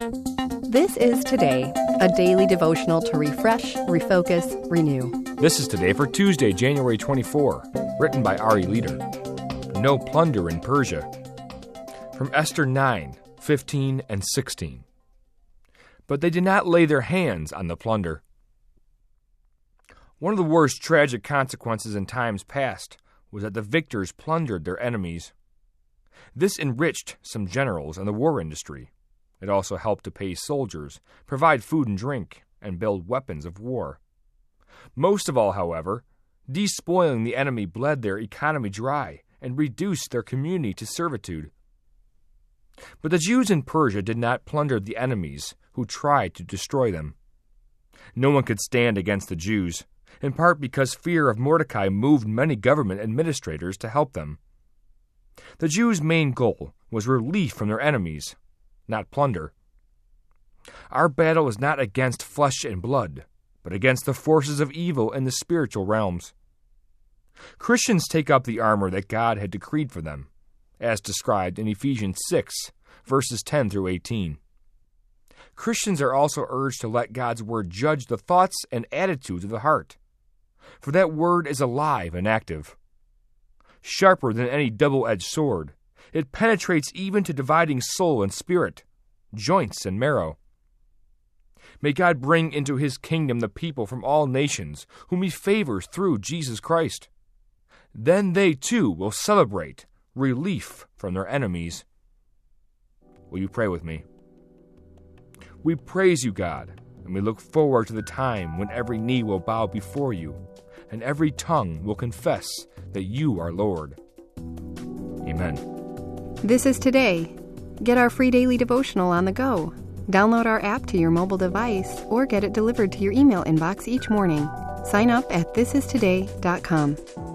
This is Today, a daily devotional to refresh, refocus, renew. This is Today for Tuesday, January 24, written by Ari Leader. No plunder in Persia. From Esther 9, 15 and 16. But they did not lay their hands on the plunder. One of the worst tragic consequences in times past was that the victors plundered their enemies. This enriched some generals and the war industry. It also helped to pay soldiers, provide food and drink, and build weapons of war. Most of all, however, despoiling the enemy bled their economy dry and reduced their community to servitude. But the Jews in Persia did not plunder the enemies who tried to destroy them. No one could stand against the Jews, in part because fear of Mordecai moved many government administrators to help them. The Jews' main goal was relief from their enemies, not plunder. Our battle is not against flesh and blood, but against the forces of evil in the spiritual realms. Christians take up the armor that God had decreed for them, as described in Ephesians 6, verses 10 through 18. Christians are also urged to let God's word judge the thoughts and attitudes of the heart, for that word is alive and active. Sharper than any double-edged sword, it penetrates even to dividing soul and spirit, joints and marrow. May God bring into his kingdom the people from all nations, whom he favors through Jesus Christ. Then they too will celebrate relief from their enemies. Will you pray with me? We praise you, God, and we look forward to the time when every knee will bow before you, and every tongue will confess that you are Lord. Amen. This is Today. Get our free daily devotional on the go. Download our app to your mobile device or get it delivered to your email inbox each morning. Sign up at thisistoday.com.